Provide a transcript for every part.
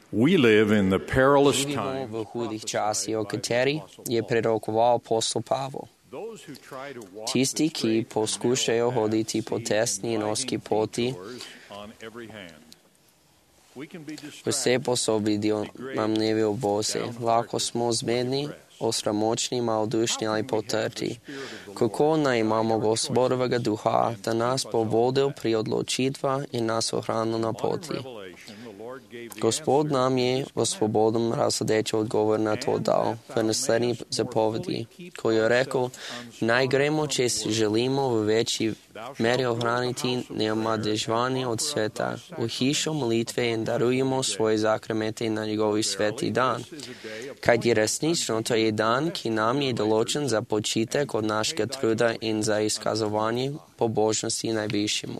We live in the perilous Živimo times. v hudih časih, o katerih je prerokoval apostol Pavel. Those who try to walk Tisti, the ki straight and poskušajo narrow hoditi path po see tesni in ozki inviting poti, detours on every hand. We can be vse distracted, posod vidijo nam nevi obozi. Lahko smo zmedni, osramočni, maldušni ali potrti. Kako naj imamo Gospodovega duha, da nas bo vodil pri odločitvah in nas ohranil na poti? Gospod nam je v svobodnem razsodeč odgovor na to dal v naslednji zapovedi, ko je rekel, naj gremo, če si želimo v večji meri ohraniti neomadeževanje od sveta, v hišo molitve in darujemo svoje zakramente na njegovi sveti dan. Kajti resnično to je dan, ki nam je določen za počitek od našega truda in za izkazovanje pobožnosti najvišjemu.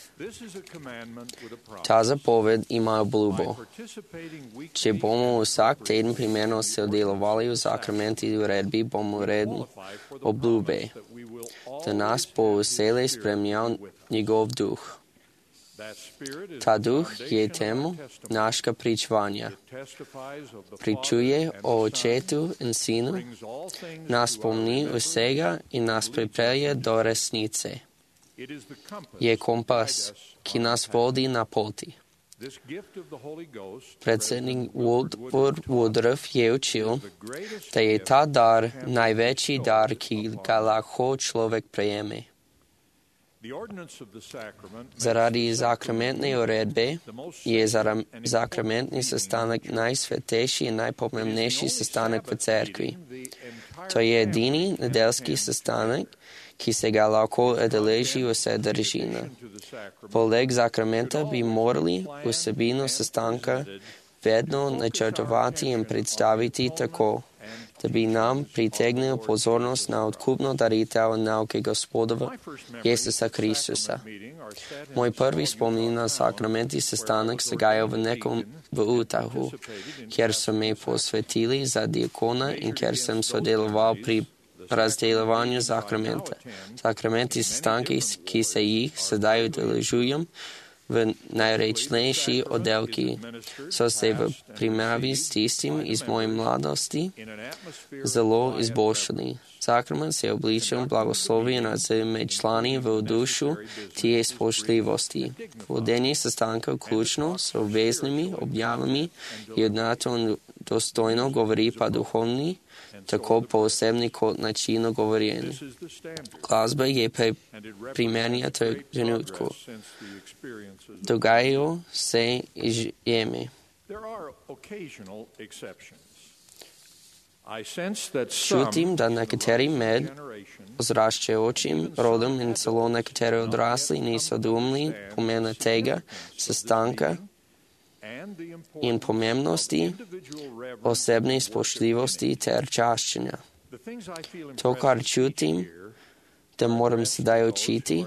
Ta zapoved ima obljubo. Če bomo vsak teden primerno sodelovali v sakramenti uredbi, bomo redni obljube, da nas bo vselej spremljal njegov duh. Ta duh je temu našega pričevanja. Pričuje o Očetu in Sinu, nas spomni vsega in nas pripelje do resnice. Je kompas, ki nas vodi na poti. Predsednik Woodruff je učil, da je ta dar največji dar, ki ga lahko človek prejeme. Zaradi sakramentne uredbe je sakramentni sestanek najsvetejši in najpomembnejši sestanek v cerkvi. To je edini nedeljski sestanek, ki se ga lahko udeleži vse družina. Poleg sakramenta bi morali vsebino sestanka vedno načrtovati in predstaviti tako, da bi nam pritegnil pozornost na odkupno daritev nauke Gospodova Jezusa Kristusa. Moj prvi spomin na sakramenti sestanek se gaja v nekom v Utahu, kjer so me posvetili za diakona in kjer sem sodeloval pri razdelovanju sakramenta. Sakramenti sestanki, ki se jih sedaj udeležujem v najrečnejši oddelki, so se v primerjavi s tistim iz moje mladosti zelo izboljšali. Sakrament se je obličen blagoslovjen med člani v dušu tije spoštljivosti. Vodenje sestanka vključno s obveznimi objavami je odnato dostojno govori pa duhovni, tako po osebni kot načinu govorjenja. Glasba je primerna trenutku. Dogajajo se izjeme. Čutim, da nekateri med odraščajočim rodom in celo nekateri odrasli niso doumeli pomena tega sestanka in pomembnosti osebne spoštljivosti ter čaščenja. To, kar čutim, da moram sedaj učiti,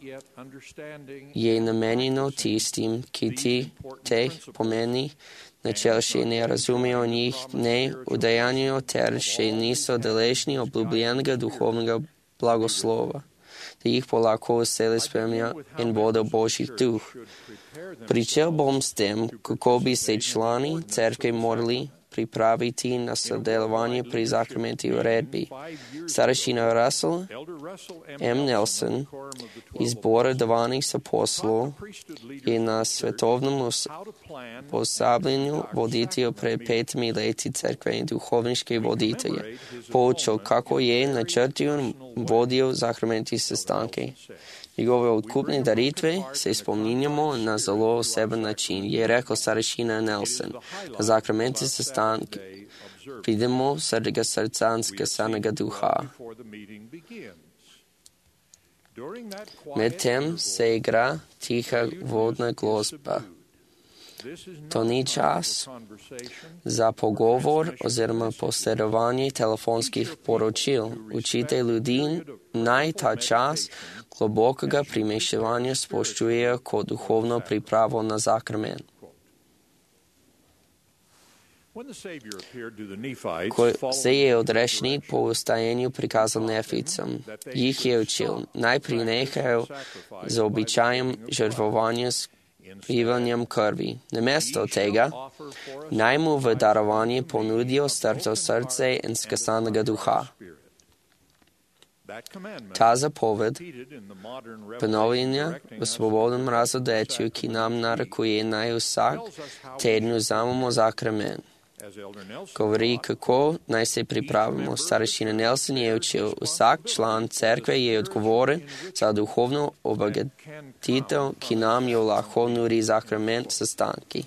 je namenjeno tistim, ki teh pomeni načel še ne razumejo in jih ne udejanjajo ter še niso deležni obljubljenega duhovnega blagoslova, da jih bo lahko vselej spremljal in vodil Božji duh. Pričel bom s tem, kako bi se člani cerkve morali pripraviti na sodelovanje pri sakramenti uredbi. Starešina Russell M. Nelson iz Zbora 12 apostolov je na svetovnem posabljenju voditelju pred 5 leti cerkve in duhovniške voditelje poučil, kako je načrtil in vodil sakramenti sestanke. Njegove odkupne daritve se spominjamo na zelo oseben način, je rekel starešina Nelson. Na sakramenti sestank vidimo srdega srca skesanega duha. Medtem se igra tiha vodna glasba. To ni čas za pogovor oziroma posredovanje telefonskih poročil. Učite ljudi naj ta čas globokega primeševanja spoštujejo kot duhovno pripravo na sakrament. Ko se je odrešnik po vstajenju prikazal Nefijcem, jih je učil, naj prinehajo z običajem žrtvovanja prilivanjem krvi. Namesto tega naj mu v darovanje ponudijo strto srce in skasanega duha. Ta zapoved ponovljenja v svobodnem razodečju, ki nam narekuje naj vsak teden vzamemo zakrament, govori, kako naj se pripravimo. Starešina Nelson je učil, vsak član cerkve je odgovoren za duhovno obogatitev, ki nam jo lahko nudi zakrament sestanki.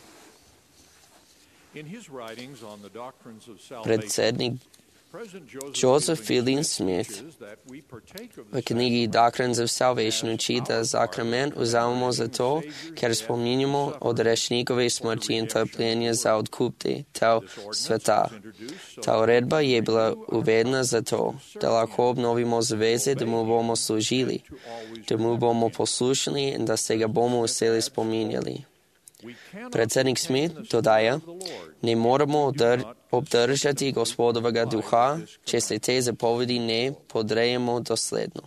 Predsednik Joseph Fielding Smith v knjigi Doctrines of Salvation uči, da zakrament vzamemo zato, ker spominjamo od rešnikove smrti in trpljenja za odkupte tel sveta. Ta uredba je bila uvedena zato, da lahko obnovimo zaveze, da mu bomo služili, da mu bomo poslušali in da se ga bomo vselej spominjali. Predsednik Smith dodaja, ne moramo obdržati Gospodovega duha, če se te zapovedi ne podrejemo dosledno.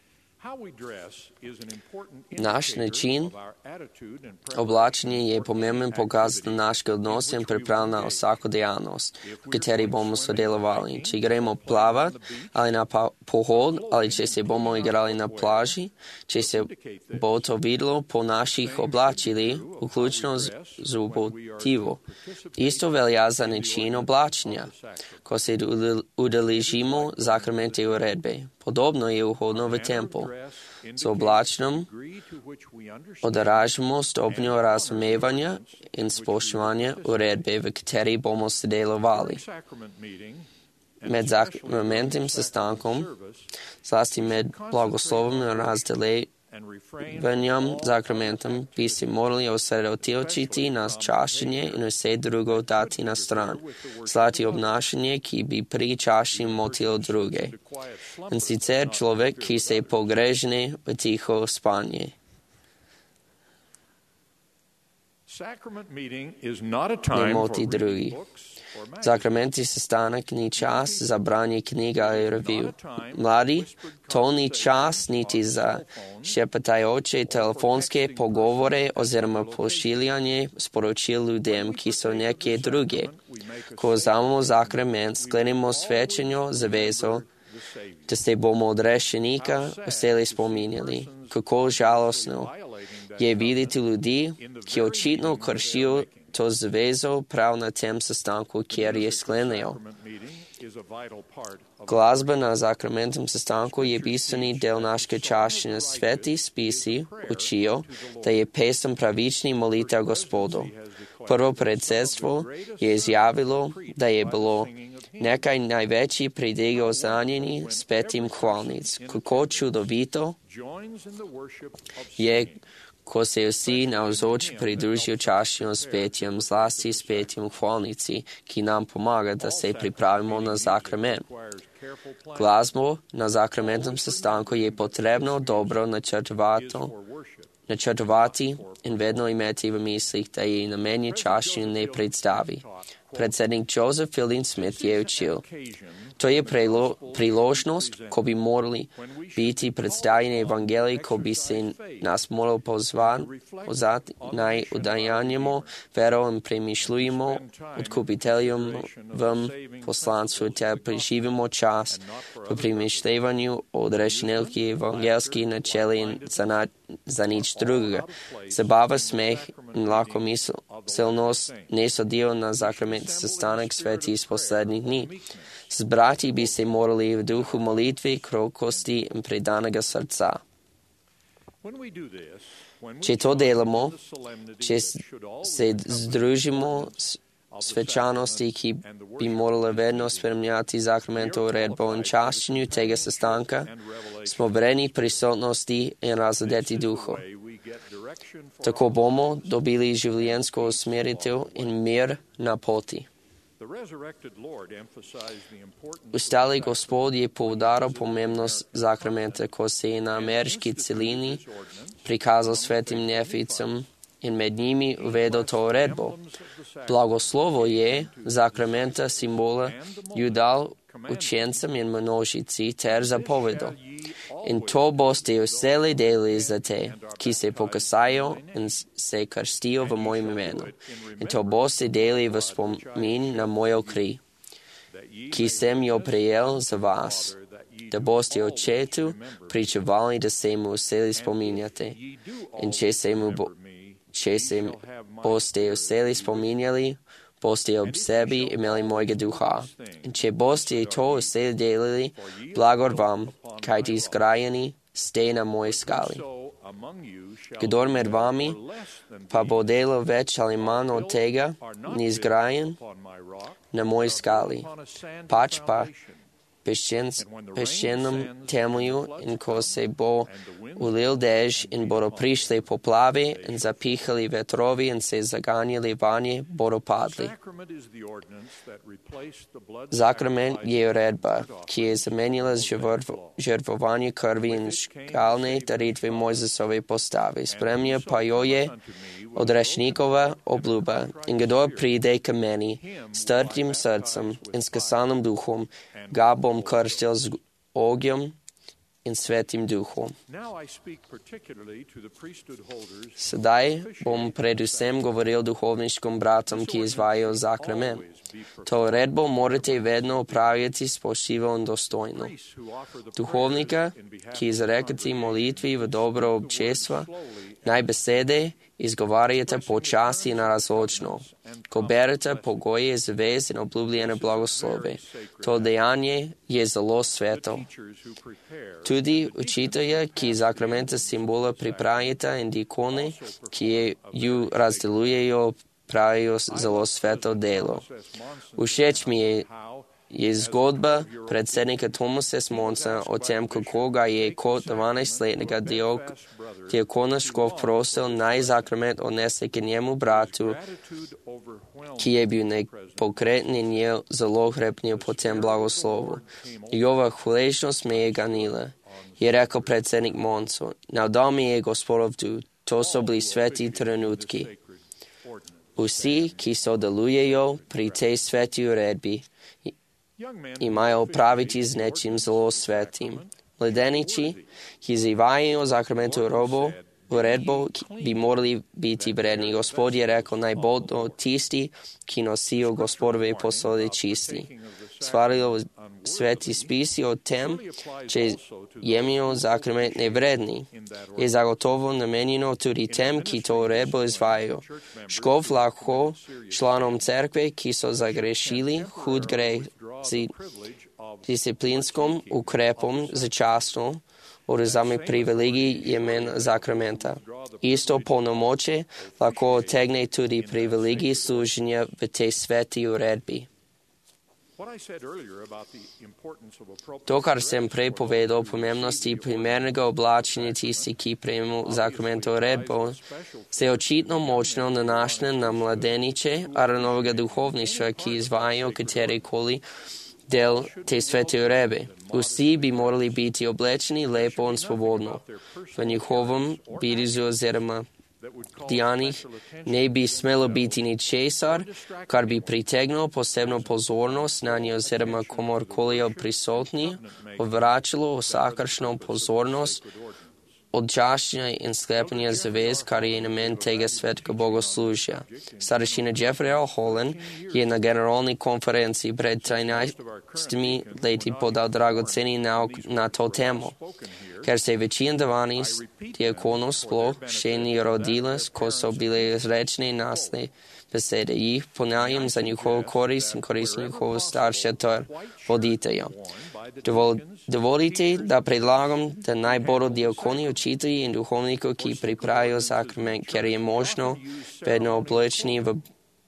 Naš način oblačenja je pomemben pokaz na našega odnosa in priprav na vsako dejavnost, v kateri bomo sodelovali. Če gremo plavat ali na pohod ali če se bomo igrali na plaži, če se bo to videlo po naših oblačilih, vključno z obutevo. Isto velja za način oblačenja, ko se udeležimo zakramente uredbe. Podobno je vhodno v tempel. Z oblačenjem odražamo stopnjo razumevanja in spoštovanja uredbe, v kateri bomo sodelovali. Med zakramentim sestankom, zlasti med blagoslovom in razdeljevanjem zakramentom, bi se morali osredotočiti na čaščenje in vse drugo dati na stran, zlati obnašanje, ki bi pri čaščenju motilo druge. In sicer človek, ki se pogrežne v tiho spanje. Ne moti drugih. Zakramenti sestanek ni čas za branje knjig ali revij. Mladi, to ni čas niti za šepetajoče telefonske pogovore oziroma pošiljanje sporočil ljudem, ki so nekje druge. Ko vzamemo zakrament, sklenemo svečenjo zavezo, da se bomo od rešenika vselej spominjali. Kako žalostno je videti ljudi, ki očitno kršijo to zavezo prav na tem sestanku, kjer je sklenejo. Glasba na zakramentem sestanku je bistveni del našega čaščenja. Sveti spisi učijo, da je pesem pravični molitev Gospodu. Prvo predsedstvo je izjavilo, da je bilo nekaj največjih pridigov zanjeni s petim hvalnic. Kako čudovito je, ko se vsi navzoči pridružijo čaščenju s petjem, zlasti s petjem hvalnici, ki nam pomaga, da se pripravimo na zakrament. Glasbo na zakramentnem sestanku je potrebno dobro načrtovati in vedno imeti v mislih, da je namenjen čaščenju ne predstavi. Predsednik Joseph Fielding Smith je učil, to je priložnost, ko bi morali biti predstavljeni evangeliji, ko bi se nas morali pozvati naj udejanjimo vero in premišljujemo odkupiteljem v poslanstvu ter preživimo čas v premišljevanju o odrešenilki evangelskih načeli in za nič drugega. Zabava, smeh in lakomiselnost ne sodijo na zakrament sestanek sveti iz poslednjih dni. Zbrati bi se morali v duhu molitve, krokosti in predanega srca. Če to delamo, če se združimo s svečanosti, ki bi morala vedno spremljati zakramentovo uredbo in čaščenju tega sestanka, smo vredni prisotnosti in razodeti duhu. Tako bomo dobili življenjsko usmeritev in mir na poti. Ustali Gospod je poudaril pomembnost zakramenta, ko se je na ameriški celini prikazal svetim neficam in med njimi uvedel to uredbo. Blagoslovo je zakramenta simbola ju dal učencem in množici ter zapovedal. In to boste usele deli za te, ki se pokasajo in se krstijo v mojem imenu. In to boste deli v spomin na mojo kri, ki sem jo prejel za vas, da boste očetu pričevali, da se mu useli spominjate. In če se boste useli spominjali, boste ob sebi imeli mojega duha. In če boste to useli delili, blagor vam, kajti zgrajeni ste na moji skali. Kdor med vami pa bo delal več ali manj od tega, ni zgrajen na moji skali, pač pa peščenem temelju, in ko se bo ulil dež in bodo prišli poplave in zapihali vetrovi in se zaganjali vanje, bodo padli. Zakrament je uredba, ki je zamenjala žrtvovanje krvi in škalne daritve Mojzesove postave. Spremlja pa jo je odrešnikova obljuba. In kdor pride k meni s trdim srcem in s kasanim duhom, ga bom krstil z ognjem in svetim duhom. Sedaj bom predvsem govoril duhovniškim bratom, ki izvajajo zakrament. To uredbo morate vedno upravljati spoštljivo in dostojno. Duhovnika, ki izrekate molitvi v dobro občestva, naj besede izgovarjate počasi in razločno, ko berete pogoje zavez in obljubljene blagoslove. To dejanje je zelo sveto. Tudi učitelje, ki zakramenta simbola pripravite, in dikone, ki ju razdelujejo, pravijo zelo sveto delo. Všeč mi je zgodba predsednika Thomasa Smonsa o tem, kako ga je kot 12-letnega diakona škof prosil, naj zakrament odnese k njemu bratu, ki je bil nepokretan in je zelo hrepnil po tem blagoslovu. Njegova hvaležnost me je ganila. Je rekel predsednik Monsu, navdal mi je Gospodov duh, to so bili sveti trenutki. Vsi, ki sodelujejo pri tej sveti uredbi, imajo opraviti z nečim zelo svetim. Mladeniči, ki izvajajo zakramentu uredbo, bi morali biti vredni. Gospod je rekel, naj bodo tisti, ki nosijo Gospodove posode čisti. Svarijo sveti spisi o tem, če jemljajo zakrament nevredni. Je zagotovo namenjeno tudi tem, ki to uredbo izvajajo. Škof lahko članom cerkve, ki so zagrešili hud greh z disciplinskim ukrepom začasno, odvzame privilegij jemen zakramenta. Isto polnomoče lahko otegne tudi privilegij služenja v tej sveti uredbi. To, kar sem prej povedal o pomembnosti primernega oblačenja tisti, ki prejmemo zakramentovo uredbo, se očitno močno nanaša na mladeniče Aaronovega duhovništva, ki izvajajo katerikoli del te svete uredbe. Vsi bi morali biti oblečeni lepo in svobodno. V njihovem vidizu oziroma dejanjih ne bi smelo biti ničesar, kar bi pritegnilo posebno pozornost na nje oziroma komorkoli prisotni, odvračalo vsakršno pozornost od čaščenja in sklepanja zavez, kar je namen tega svetega bogoslužja. Starešina Jeffrey L. Holland je na generalni konferenci pred 13 leti podal dragoceni nauk na to temo. Ker se večina 12 diakonov sploh še ni rodila, ko so bile izrečene nasne besede, jih ponavljam za njihovo korist in korist njihovo starše ter voditelja. Dovolite, da predlagam, da naj bodo diakoni, učitelji in duhovniki, ki pripravijo zakrament, ker je možno vedno oblečeni v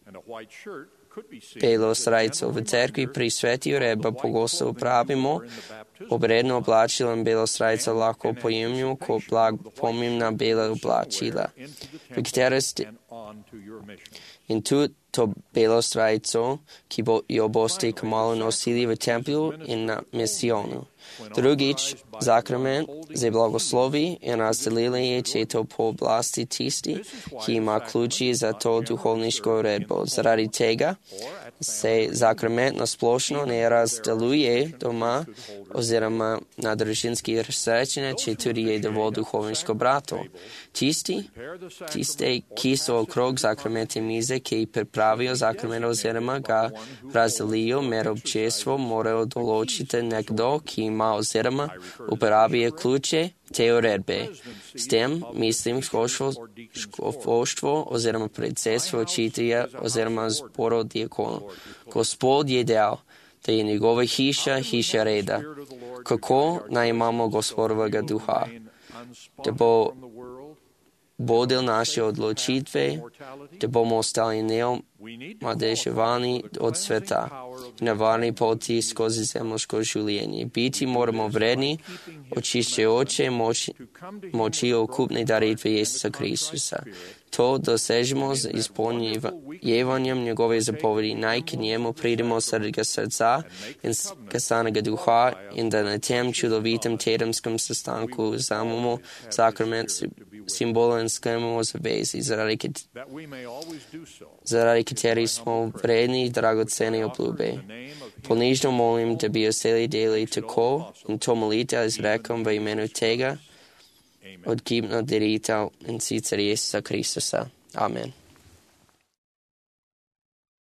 belo srajco. V cerkvi pri sveti uredbi pogosto uporabimo obredno oblačilo in belo srajco lahko pojemimo kot blag pomembna bela oblačila, v kateri ste in tudi to belo srajco, ki jo boste kmalu nosili v templju in na misijonu. Drugič, zakrament za blagoslovi in razdelili je, če to po oblasti tisti, ki ima ključi za to duhovniško uredbo. Zaradi tega se zakrament nasplošno ne razdeluje doma oziroma na družinskih srečanjih, če tudi je dovolj duhovniško bratov. Tiste, ki so okrog zakramente mize, ki pripravijo zakrament oziroma ga razdelijo med občestvo, morajo določiti nekdo, ki ima oziroma uporablja ključe te uredbe. S tem mislim škofovstvo oziroma predsedstvo učitelja oziroma zborov diakonov. Gospod je dejal, da je njegova hiša reda. Kako naj imamo Gospodovega duha? Da bo vodil naše odločitve, da bomo ostali neomadeževani od sveta in na varni poti skozi zemljsko življenje. Biti moramo vredni, očiščujoče moči okupne daritve Jezusa Kristusa. To dosežemo z izpolnjevanjem njegove zapovedi, naj k njemu pridemo srca srca in skasanega duha in da na tem čudovitem tedenskem sestanku vzamemo sakrament simbola in sklenemo zavezi, zaradi katerih smo vredni dragocene obljube. Ponižno molim, da bi vseli deli tako in to molitev izrekam v imenu tega odgibno daritev in sicer Jezusa Kristusa. Amen.